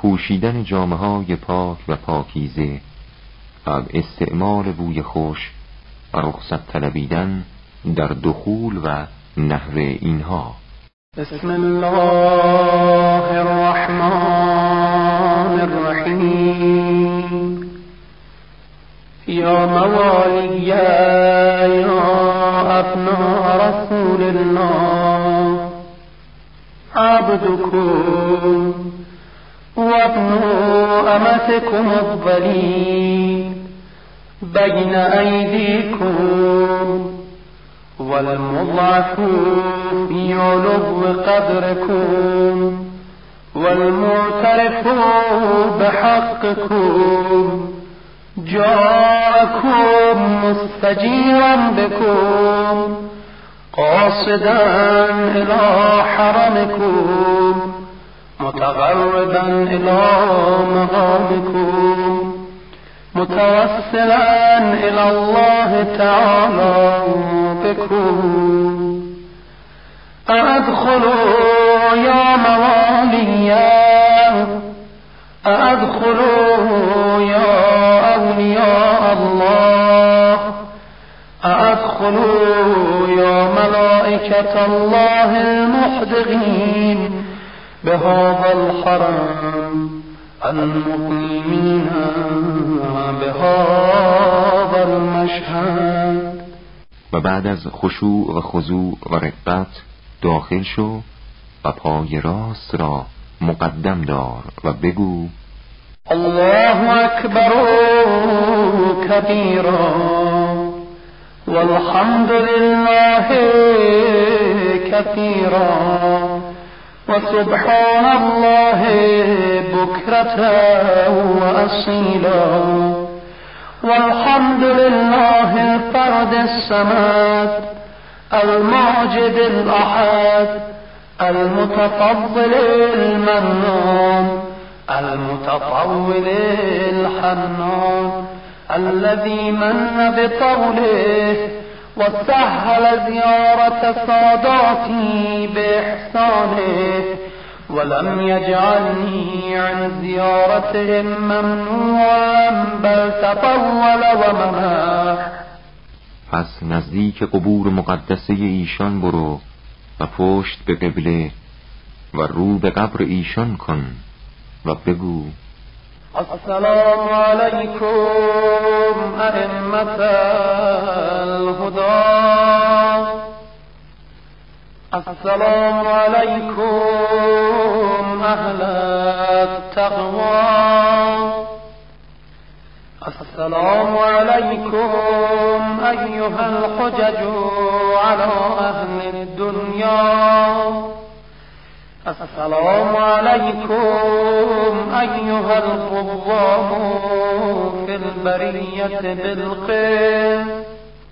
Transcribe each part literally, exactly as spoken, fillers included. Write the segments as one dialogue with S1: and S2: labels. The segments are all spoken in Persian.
S1: پوشیدن جامه‌های پاک و پاکیزه و استعمال بوی خوش و رخصت طلبیدن در دخول و نحو اینها.
S2: بسم الله الرحمن الرحیم. یا موالی یا ابناء رسول الله عبدكم وابناء امتكم الظليل بين أيديكم والمضعف في علو قدركم والمعترف بحقكم جاءكم مستجيرا بكم قاصدا إلى حرمكم متقربا إلى مقامكم متوسلا إلى الله تعالى بكم. أأدخلوا يا مواليا أأدخلوا يا أولياء الله أأدخلوا يا ملائكة الله المحدقين بهذا الحرم المقيمين بهذا المشهد.
S1: و بعد از خشوع و خضوع و رغبت داخل شو و پای راست را مقدم دار و بگو
S2: الله اکبر کبیرا والحمد لله كثيرا وسبحان الله بكرة وأصيلا والحمد لله الفرد الصمد الماجد الأحد المتفضل المنان المتطول الحنان الذي من بطوله وسهل زيارة ساداتي بإحسانه ولم يجعلني عن زيارتهم ممنوعا بل تطول ومنح.
S1: پس نزدیک قبور مقدسه ایشان برو و پشت به قبله و رو به قبر ایشان کن و بگو
S2: السلام علیکم ائمة الهدى السلام علیکم اهل التقوى السلام علیکم ایها الحجج على اهل الدنيا السلام علیکم ایها القوام في البریة بالقسط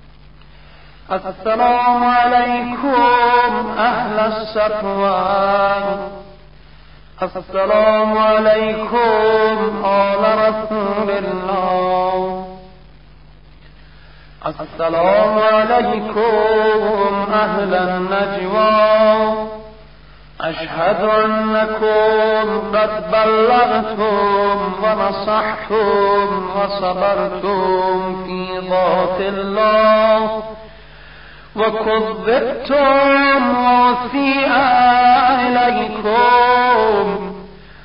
S2: السلام علیکم اهل الصفوة السلام علیکم آل رسول الله السلام علیکم اهل النجوى أشهد أنكم قد بلغتم ونصحتم وصبرتم في ذات الله وكذبتم وسيء إليكم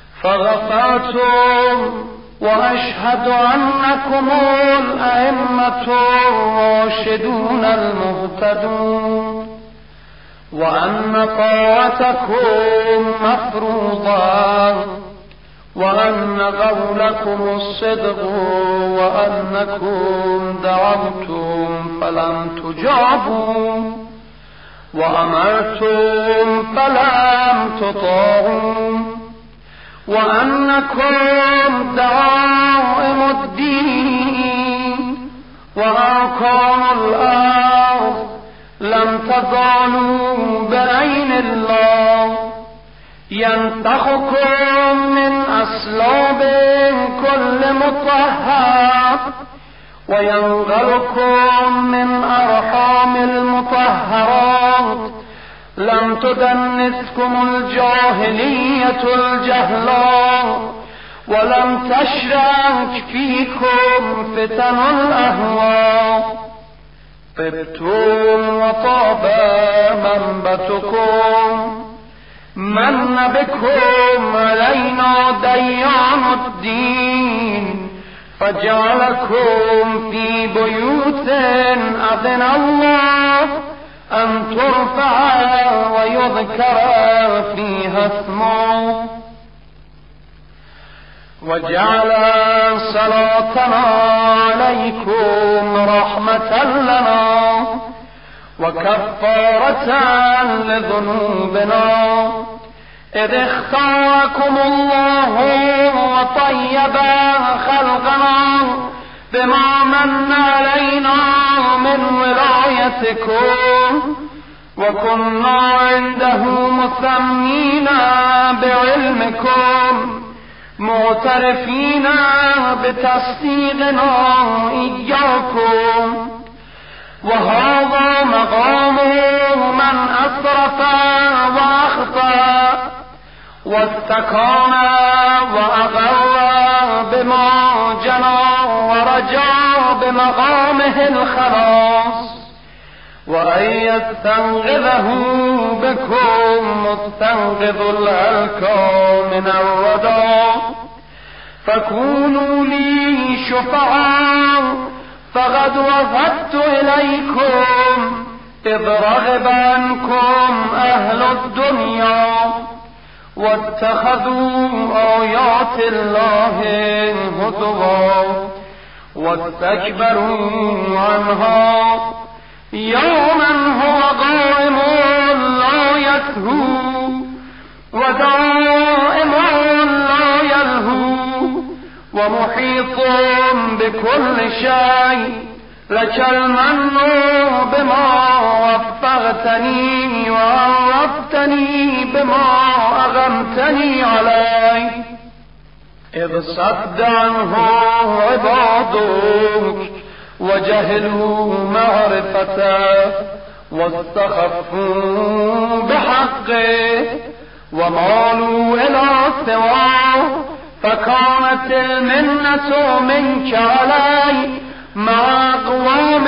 S2: فغفرتم وأشهد أنكم الأئمة الراشدون المهتدون وأن طاعتكم مفروضة وأن قولكم الصدق وأنكم دعوتم فلم تجابوا وأمرتم فلم تطاعوا وأنكم دعائم الدين وأركان الأرض لم تزالوا بعين الله ينتخكم من أصلاب كل مطهر وينغلكم من أرحام المطهرات لم تدنسكم الجاهلية الجهلاء ولم تشرك فيكم فتن الأهواء طبتم وطاب منبتكم من بكم علينا ديان الدين فجعلكم في بيوت أذن الله أن ترفع ويذكر فيها اسمه وجعل صلاتنا عليكم رحمة لنا وكفارة لذنوبنا إذ اختاركم الله وطيب خلقنا بما من علينا من ولايتكم وكنا عنده مثمين بعلمكم معترفين بتصديقنا إياكم وهذا مقام من أسرف وأخطأ واستكان وأغر بما جنى ورجى بمقامه الخلاص وأن يستنقذه بكم مستنقذ الهلكى من الردى فكونوا لي شفعاء فقد وفدت إليكم إذ رغب عنكم أهل الدنيا واتخذوا آيات الله هزوا واستكبروا عنها يوما هو قائم لا يسهو ودائم لا يلهو ومحيط بكل شيء لك المن بما وفقتني وعرفتني بما أغمتني عليه إذ صد عنه عبادك وجهلوا معرفته واستخفوا بحقه ومالوا إلى سواه فكانت المنة منك علي مع أقوام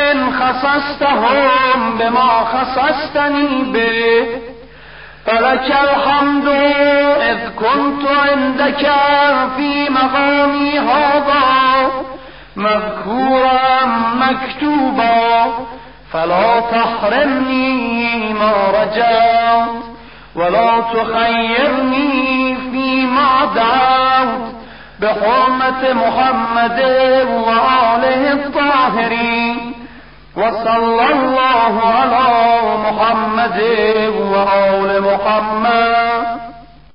S2: خصصتهم بما خصصتني به فلك الحمد إذ كنت عندك في مقامي هذا مذكورا مكتوبا فلا تحرمني ما رجوت ولا تخيرني فيما دعوت بحرمة محمد وآله الطاهرين وصلى الله على محمد وآل محمد